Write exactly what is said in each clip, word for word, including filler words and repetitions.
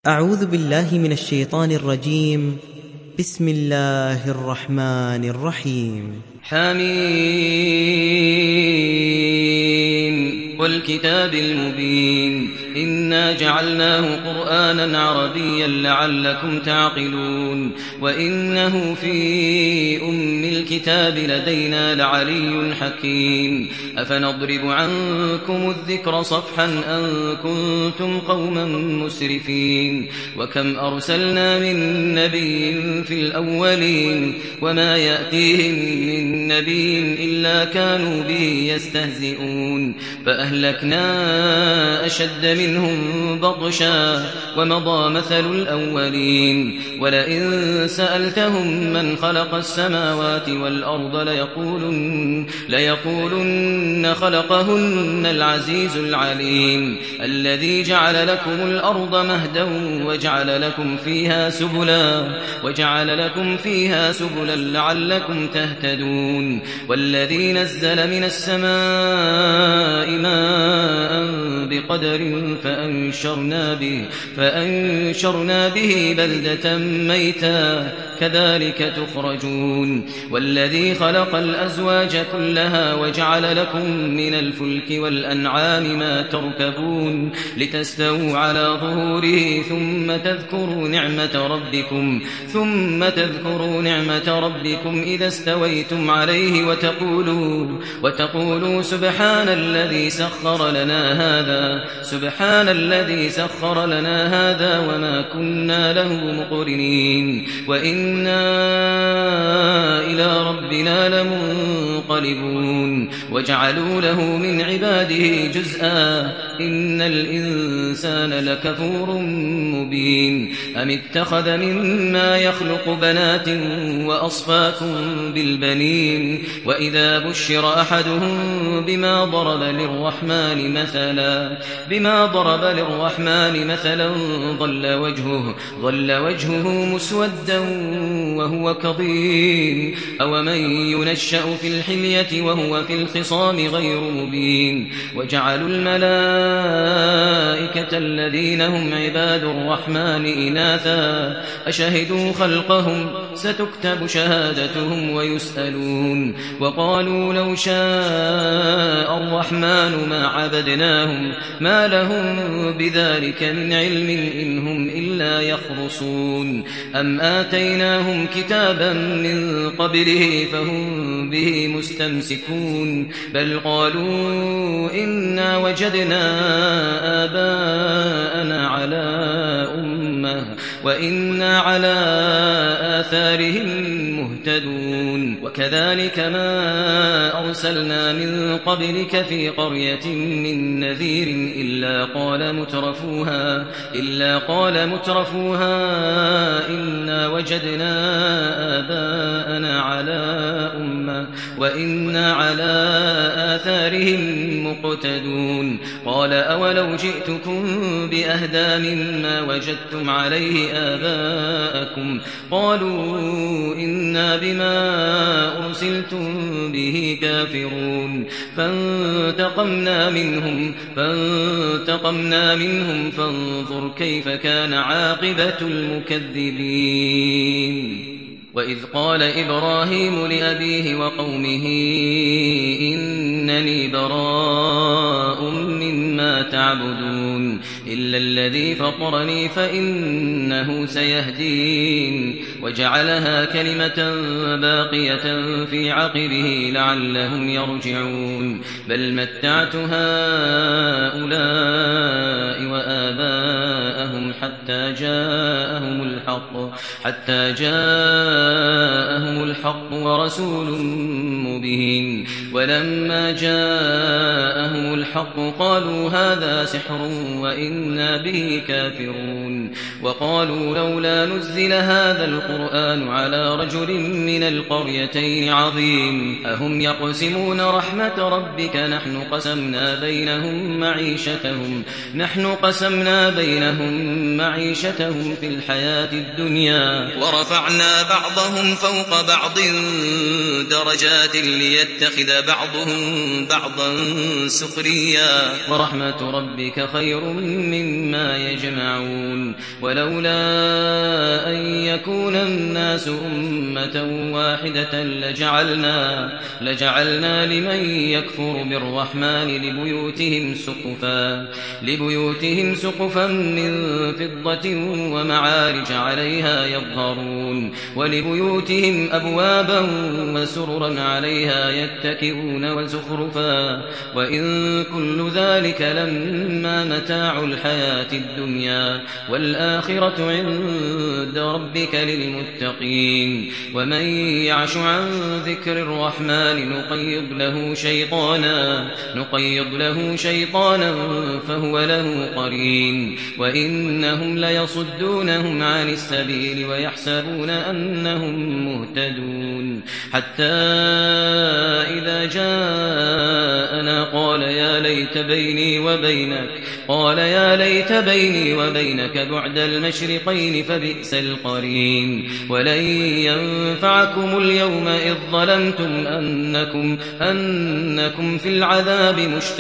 أعوذ بالله من الشيطان الرجيم. بسم الله الرحمن الرحيم. حميم والكتاب المبين إنا جعلناه قرآنا عربيا لعلكم تعقلون وإنه في أم الكتاب لدينا لعلي حكيم أفنضرب عنكم الذكر صفحا أن كنتم قوما مسرفين وكم أرسلنا من نبي في الأولين وما يأتيهم من نبي إلا كانوا به يستهزئون فأهلكنا أشد منهم بطشا ومضى مثل الأولين ولئن سألتهم من خلق السماوات والأرض ليقولن, ليقولن خلقهن العزيز العليم الذي جعل لكم الأرض مهدا وجعل لكم فيها سبلا وجعل لكم فيها سبلا لعلكم تهتدون والذي نزل من السماء ماء بقدر فأنشرنا به, فأنشرنا به بلدة ميتا كذلك تخرجون والذي خلق الأزواج كلها وجعل لكم من الفلك والأنعام ما تركبون لتستووا على ظهوره ثم تذكروا نعمة ربكم ثم تذكروا نعمة ربكم إذا استويتم عليه وتقولوا وتقولوا سبحان الذي سخر لنا هذا سبحان الذي سخر لنا هذا وما كنا له مقرنين وإنا إلى ربنا لمنقلبون وجعلوا له من عباده جزءا إن الإنسان لكفور مبين أم اتخذ مما يخلق بنات وأصفاكم بالبنين وإذا بشر أحدهم بما ضرب للرحمن مثلا بما ضرب للرحمن مثلا ظل وجهه ظل وجهه مسودا وهو كظيم أومن ينشأ في الحلية وهو في الخصام غير مبين وجعلوا الملائكة الذين هم عباد الرحمن إناثا أشهدوا خلقهم ستكتب شهادتهم ويسألون وقالوا لو شاء الرحمن ما عبدناهم ما لهم بذلك من علم إن هم إلا يخرصون أم آتيناهم كتابا من قبله فهم به مستمسكون بل قالوا إنا وجدنا آباءنا على أمة وإنا على آثارهم مهتدون وكذلك ما أرسلنا من قبلك في قرية من نذير إلا قال مترفوها إلا قال مترفوها إنا وجدنا آباءنا على أمة وإنا على آثارهم مقتدون قال أولو جئتكم بأهدى مما وجدتم عليه آباءكم قالوا إنا بما أرسلتم به كافرون فانتقمنا منهم فانتقمنا منهم فانظر كيف كان عاقبة المكذبين وإذ قال إبراهيم لأبيه وقومه إنني براء مما تعبدون إلا الذي فطرني فإنه سيهدين وجعلها كلمة باقية في عقبه لعلهم يرجعون بل متعت هؤلاء وآباءهم حتى جاءهم الحق حتى جاءهم الحق ورسول مبين ولما جاءهم الحق قالوا هذا سحر وإنا به كافرون وقالوا لولا نزل هذا القرآن على رجل من القريتين عظيم أهم يقسمون رحمة ربك نحن قسمنا بينهم معيشتهم نحن قسمنا بينهم معيشتهم في الحياة الدنيا ورفعنا بعضهم فوق بعض درجات ليتخذ بعضهم بعضا سخريا ورحمة ربك خير مما يجمعون ولولا أن يكون الناس أمة واحدة لجعلنا, لجعلنا لمن يكفر بالرحمن لبيوتهم سقفا, لبيوتهم سقفا من فضة ومعارج عليها يظهرون ولبيوتهم أبوابا وسررا عليها يتكئون وزخرفا وإن كل ذلك لما متاع الحياة الدنيا والآخرة عند ربك للمتقين ومن يعش عن ذكر الرحمن نقيض له شيطانا, نقيض له شيطانا فهو له قرين وإنهم ليصدونهم عن السبيل ويحسبون أنهم مهتدون حتى إذا جاءنا قال يا ليت بيني وبينك قال يا ليت بيني وبينك بعد المشرقين فبئس القرين ولن ينفعكم اليوم إذ ظلمتم أنكم, أنكم في العذاب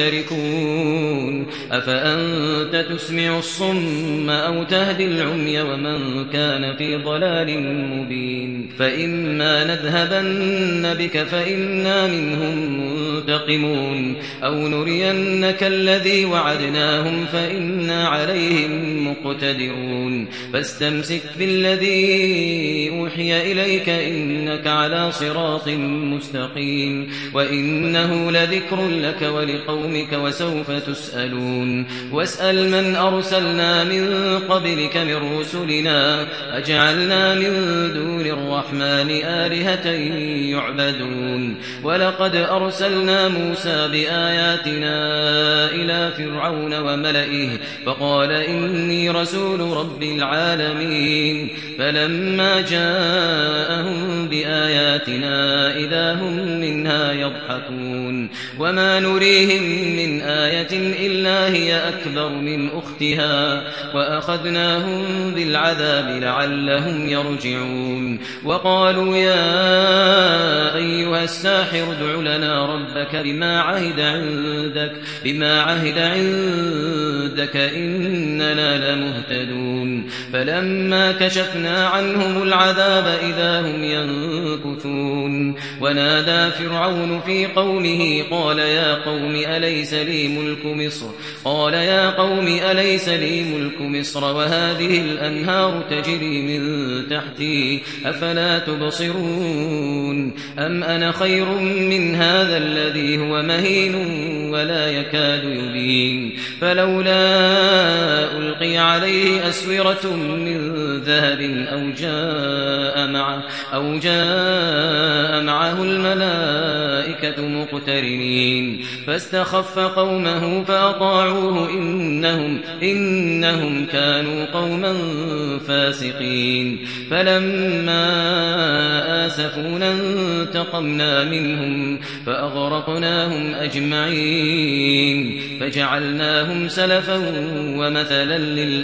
مشتركون أفأنت تسمع الصم أو تهدي العمي ومن كان في ضلال مبين فإما نذهبن بك فإنا منهم منتقمون أو نرينك الذي وعدناهم فإنا عليهم مقتدرون فاستمسك بالذي أوحي إليك إنك على صراط مستقيم وإنه لذكر لك ولقومك وسوف تسألون واسأل من أرسلنا من قبلك من رسلنا أجعلنا من دون الرحمن آلهة يعبدون ولقد أرسلنا موسى بآياتنا إلى فرعون وملئه فقال إني رسول رب العالمين فلما جاءهم بآياتنا إذا هم منها يضحكون وما نريهم من آية إلا هي أكبر من أختها وأخذناهم بالعذاب لعلهم يرجعون وقالوا يا أيها الساحر ادع لنا ربك بما عهد عندك, بما عهد عندك إننا لمهتدون فلما كشفنا عنهم العذاب إذا هم ينكثون ونادى فرعون في قومه قال يا قوم أليس لي ملك مصر قال يا قوم أليس لي ملك مصر وهذه الأنهار تجري من تحتي أفلا تبصرون أم أنا خير من هذا الذي هو مهين ولا يكاد يبين فلولا ألقي عليه أسورة من ذهب أو جاء معه, أو جاء معه الملائكة مقترنين فاستخف قومه فأطاعوه إنهم, إنهم كانوا قوما فاسقين فلما آسفونا انتقمنا منهم فأغرقناهم أجمعين فجعلناهم سلفا ومثلا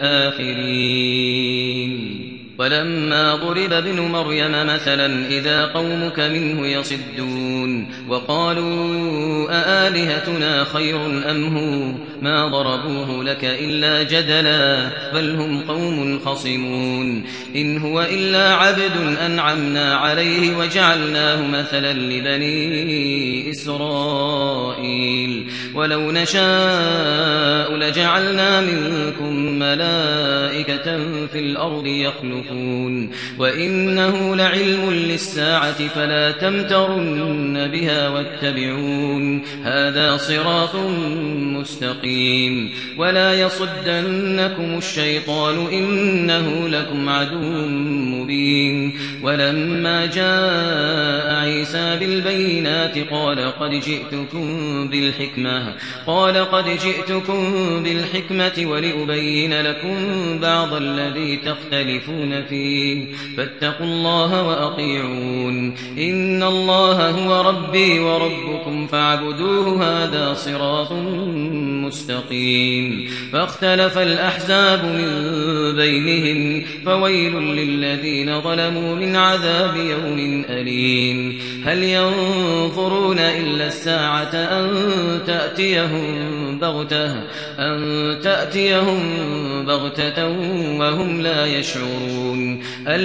للآخرين ولما ضرب ابن مريم مثلا إذا قومك منه يصدون وقالوا أآلهتنا خير أم هو ما ضربوه لك إلا جدلا بل هم قوم خصمون إن هو إلا عبد أنعمنا عليه وجعلناه مثلا لبني إسرائيل ولو نشاء لجعلنا منكم ملائكة في الأرض يخلفون وإنه لعلم للساعة فلا تمترن بها واتبعون هذا صراط مستقيم ولا يصدنكم الشيطان إنه لكم عدو مبين ولما جاء عيسى بالبينات قال قد جئتكم بالحكمة قال قد جئتكم بالحكمة ولأبين لكم بعض الذي تختلفون فيه فاتقوا الله وأطيعون إن الله هو ربي وربكم فاعبدوه هذا صراط مستقيم فاختلف الأحزاب من بينهم فويل للذين ظلموا من عذاب يوم أليم هل ينظرون إلا الساعة أن تأتيهم بغتة أن تأتيهم بغتة وهم لا يشعرون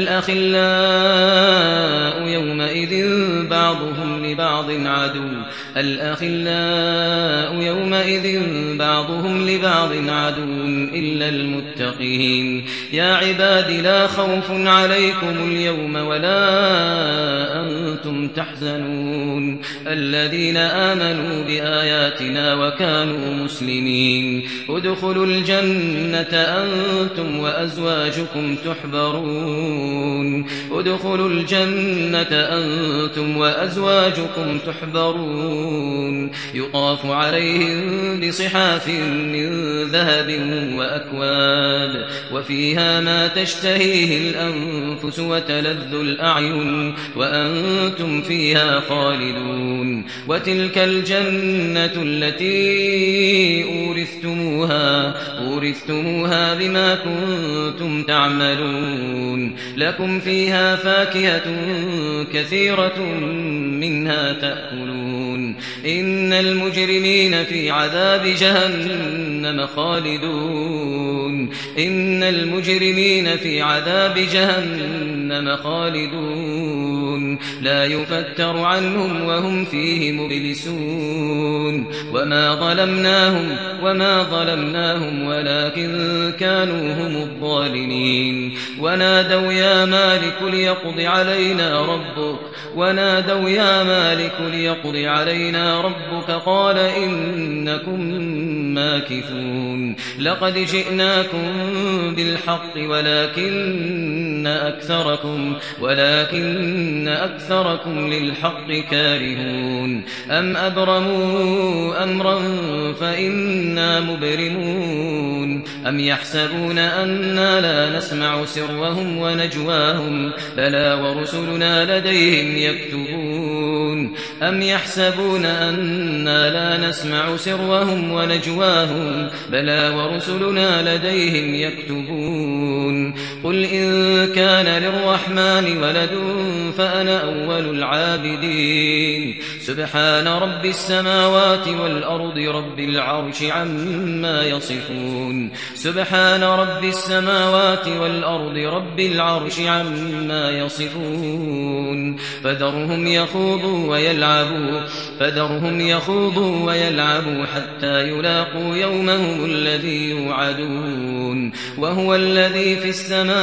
الأخلاء يومئذ بعضهم لبعض عدو الأخلاء يومئذ بعضهم لبعض عدو إلا المتقين يا عباد لا خوف عليكم اليوم ولا أنتم تحزنون الذين آمنوا بآياتنا وكانوا مسلمين ادخلوا الجنة أنتم وأزواجكم تحبرون ادخلوا الجنة أنتم وأزواجكم تحبرون يطاف عليهم بصحاف من ذهب وأكواب وفيها ما تشتهيه الأنفس وتلذ الأعين وأنتم فيها خالدون وتلك الجنة التي أورثتموها أورثتموها بما كنتم تعملون لكم فيها فاكهة كثيرة منها تأكلون إن المجرمين في عذاب جهنم خالدون إن المجرمين في عذاب جهنم خالدون لا يفتر عنهم وهم فيه مبلسون وما ظلمناهم وما ظلمناهم ولكن كانوا هم الظالمين ونادوا يا مالك ليقض علينا ربك ونادوا يا مالك ليقض علينا ربك قال إنكم ماكثون لقد جئناكم بالحق ولكن أكثركم ولكن أكثركم للحق كارهون أم أبرموا أمرا فإنا مبرمون أم يحسبون أنا لا نسمع سرهم ونجواهم بلى ورسلنا لديهم يكتبون أم يحسبون أنا لا نسمع سرهم ونجواهم بلى ورسلنا لديهم يكتبون قل إن كان للرحمن ولد فأنا أول العابدين سبحان رب السماوات والأرض رب العرش عما يصفون سبحان رب السماوات والأرض رب العرش عما يصفون فذرهم يخوضوا ويلعبوا فذرهم يخوضوا ويلعبوا حتى يلاقوا يومهم الذي يوعدون وهو الذي في السماء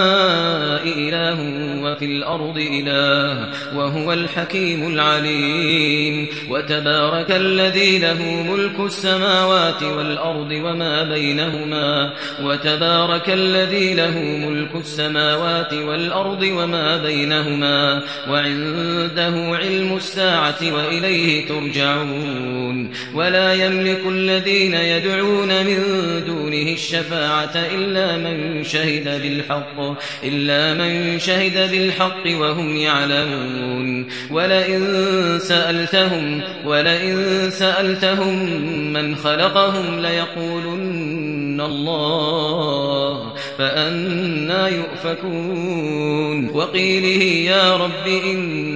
إله وفي الأرض إله وهو الحكيم العليم وتبارك الذي له ملك السماوات والأرض وما بينهما وتبارك الذي له ملك السماوات والأرض وما بينهما وعنده علم الساعة وإليه ترجعون ولا يملك الذين يدعون من دونه الشفاعة إلا من شهد بالحق إلا من شهد بالحق وهم يعلمون ولئن سألتهم ولئن سألتهم من خلقهم ليقولن الله فأنا يؤفكون وقيله يا رب إن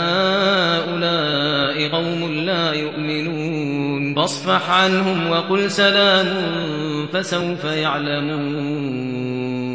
هؤلاء قوم لا يؤمنون فاصفح عنهم وقل سلام فسوف يعلمون